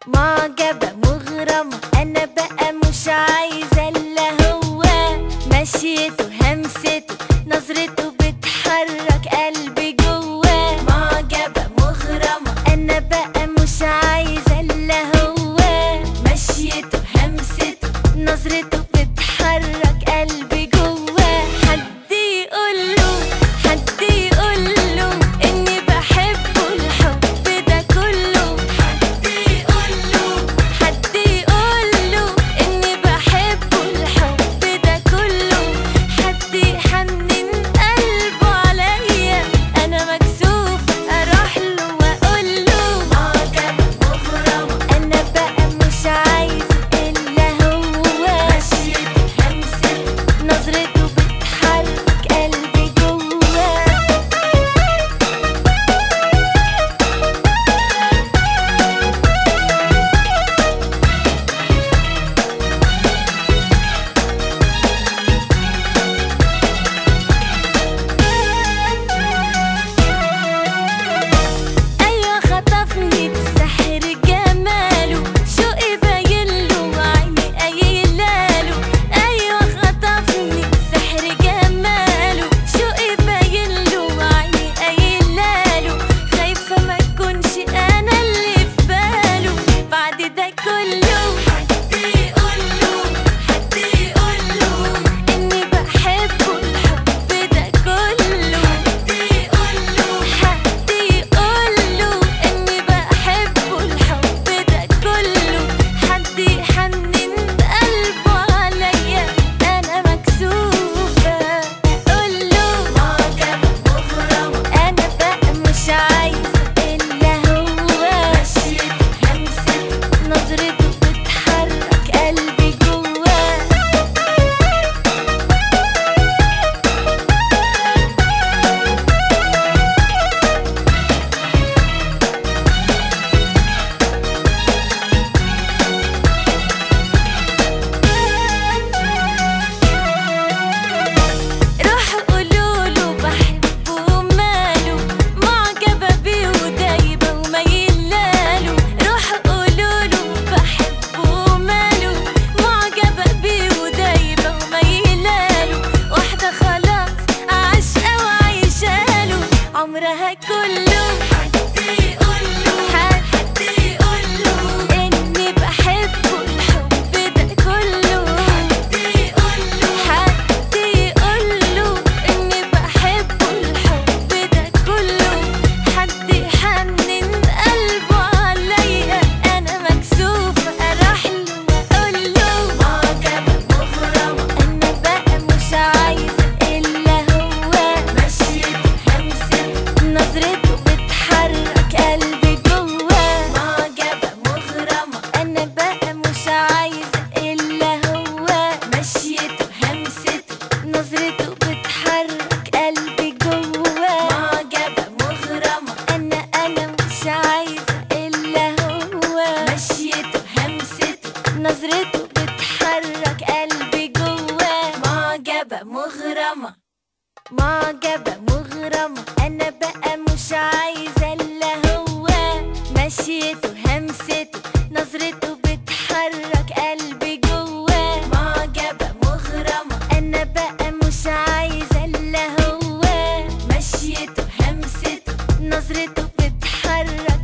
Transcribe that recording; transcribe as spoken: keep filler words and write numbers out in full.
معجبة مغرمة، أنا بقى مش عايزة إلا هو. مشيته همسته نظرته بتحرك قلبي جواه. معجبة مغرمة، أنا بقى مش عايزة إلا هو. مشيته همسته نظرته بتحرك قلبي جواه. حد يقوله حد يقوله إني بحبه الحب ده كله. حد يقوله حد يقوله إني بحبه الحب ده كله. حد يحنن قلبه عليا، أنا مكسوفة أروح له وأقوله. معجبة مغرمة، أنا بقى مش عايزة إلا هو. مشيته همسته نظرته بتحرك قلبي جواه. أيوة خطفني بسحر جماله، شوقي باينله وعيني قايلاله. أيوة خطفني بسحر جماله، شوقي باينله وعيني قايلاله. خايفة ما تكونش أنا اللي في باله بعد ده كله. حد يقوله حد يقوله إني بحبه الحب ده كله. حد يقوله حد يقوله إني بحبه الحب ده كله. حد يحنن قلبه عليا، أنا مكسوفة أقوله. معجبة مغرمة، أنا بقى مش عايزة إلا هو. مشيته همسته نظرته بتحرك قلبي جواه. روحوا قولوله بحبه وماله، معجبة بيه ودايبة وميلاله. روحوا قولوله بحبه وماله، معجبة بيه ودايبة وميلاله. واحدة خلاص عاشقة وعايشاله عمرها كله. حد يقوله حد يقوله إني بحبه الحب ده كله. حد يقوله حد يقوله إني بحبه الحب ده كله. حد يحنن قلبه عليا، أنا مكسوفة أروح له وأقوله. معجبة مغرمة، أنا بقى مش عايزة إلا هو. مشيته همسته نظرته بتحرك قلبي جواه. معجبة مغرمة، أنا بقى مش عايزة إلا هو. مشيته همسته نظرته بتحرك قلبي جواه. معجبة مغرمة، أنا أنا مش عايزة إلا هو. مشيته همسته نظرته بتحرك قلبي جواه. معجبة مغرمة معجبة مغرمة، أنا بقى مش عايزة إلا هو. مشيته همسته نظرته بتحرك قلبي جواه. معجبة مغرمة، أنا بقى مش عايزة إلا هو. مشيته همسته نظرته بتحرك